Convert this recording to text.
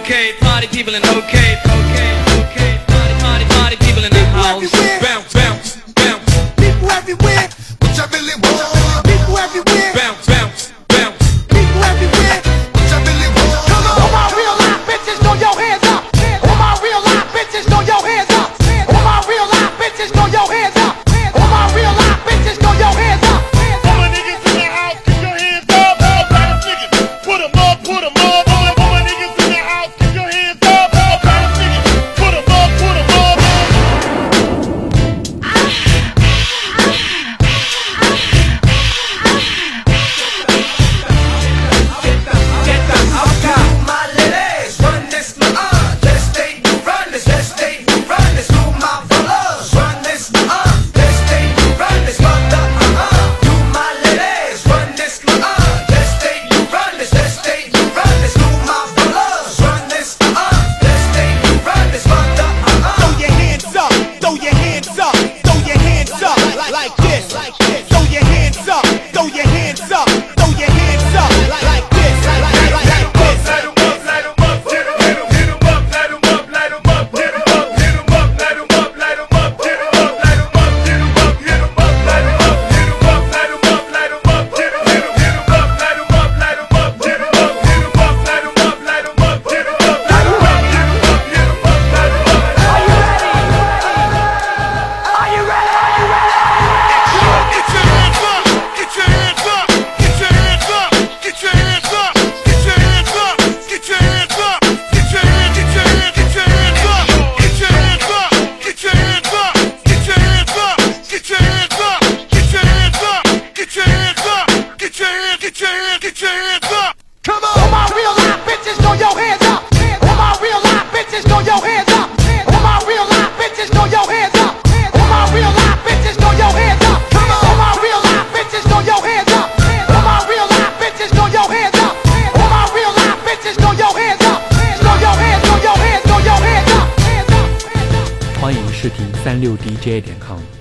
okay, party people in okay, party people in the house. Bounce, bounce, bounce. People everywhere. What y'all really want? People everywhere. Bounce, bounce, bounce. People everywhere. What y'all really want? Come on. All my real life bitches, throw your hands up. All my real life bitches, throw your hands up. All my real life bitches, throw your hands up. All my real life bitches, throw your hands up. All my niggas in the house, keep your hands up. All kind of niggas, put 'em up, put 'em up. All my niggas in the house, keep your hands up. All kind of niggas, put 'em up, put 'em up. Get the house out. My ladies, run this, let's stay, you run this, let's stay, you run this. Do my fellas, run this, let's stay, you run this. Mother, do my ladies, run this, let's stay, you run this, let's stay, you run this. Do my fellas, run this, let's stay, you run this. Mother, Throw your hands up, throw your hands up, throw your hands up, like this. Throw your hands up, throw your hands up, throw your hands up, like this, like this. Light 'em up, light 'em up, hit 'em, hit 'em, hit 'em up, light 'em up, light 'em up, hit 'em up, hit 'em up, light 'em up, light 'em up, hit 'em up, light 'em up, hit 'em up, hit 'em up, light 'em up, hit 'em up, light 'em up, light 'em up, hit 'em, hit 'em, hit 'em up, light 'em up, light 'em up, hit 'em up, hit 'em up, light 'em up, light 'em up, hit 'em up, light 'em up, hit 'em up, hit 'em up, light 'em up. Are you ready? Get your hands up, get your hands up, get your hands up, get your hands up, get your hands up, get your hands up, get your hands, get your hands, get your hands up, get your hands up, get your hands up, get your hands up, get your hands up, get your hands up, get your hands up, get your hands, get your hands, get your hands up. come All on. my real life bitches, throw your hands up. All my real life bitches, throw your hands up. All my real life bitches, throw your hands up. All my real life bitches, throw your hands up. All my real life bitches, throw your hands up. All my real life bitches, throw your hands up. All my real life bitches, throw your hands up. Throw your hands, throw your hands, throw your hands up. 欢迎试听36DJ.com。